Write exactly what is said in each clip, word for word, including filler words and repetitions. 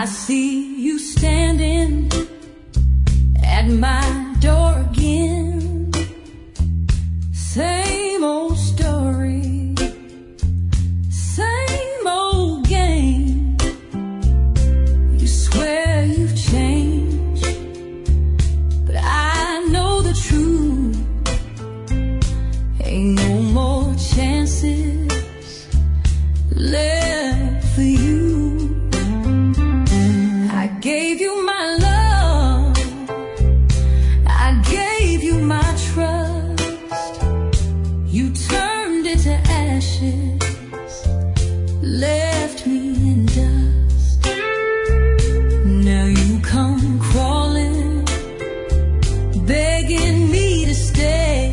I see you standing at my door again. Same old story, same old game. You swear you've changed, but I know the truth. Ain't no more chances left for you. I gave you my love, I gave you my trust. You turned it to ashes, left me in dust. Now you come crawling, begging me to stay,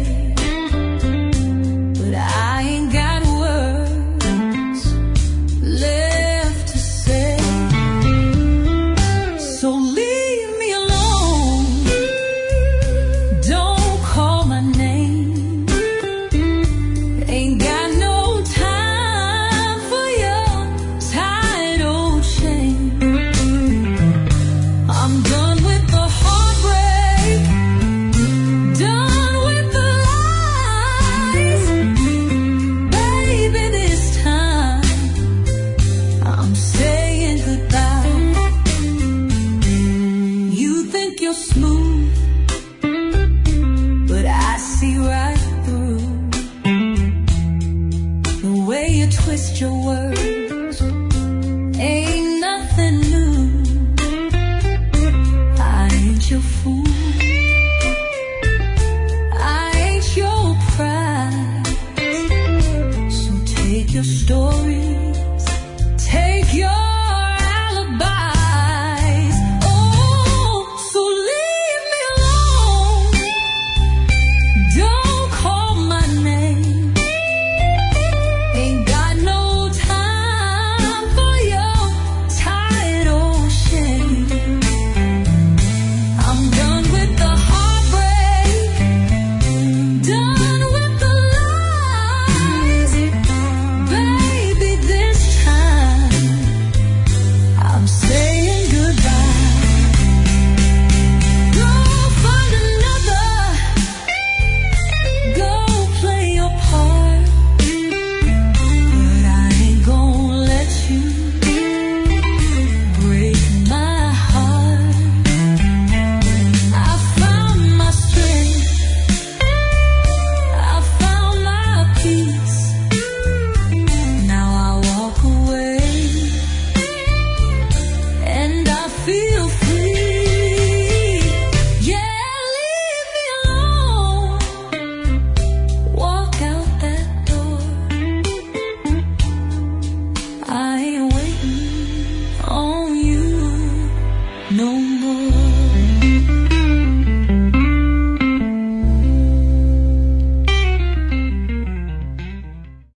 but I ain't got words left to say. So leave me alone, don't call my name. Ain't got no time for your tired old shame. I'm done with the heartbreak, done with the lies. Baby, this time I'm saying goodbye. You think you're smooth, but I see right through the way you twist your words. Ain't nothing new. I ain't your fool, I ain't your prize. So take your stories, take your alibis. Oh, so leave me alone, don't call my name. Ain't got no time for your tired old shame. I'm done with the heartbreak, done with the lies. Baby, this time I'm saying goodbye. Go find another, go play your part, but I ain't gonna let you break my heart. I found my strength, I found my peace. Now I walk away and I feel free. Yeah, leave me alone, walk out that door. I ain't waiting on you no more.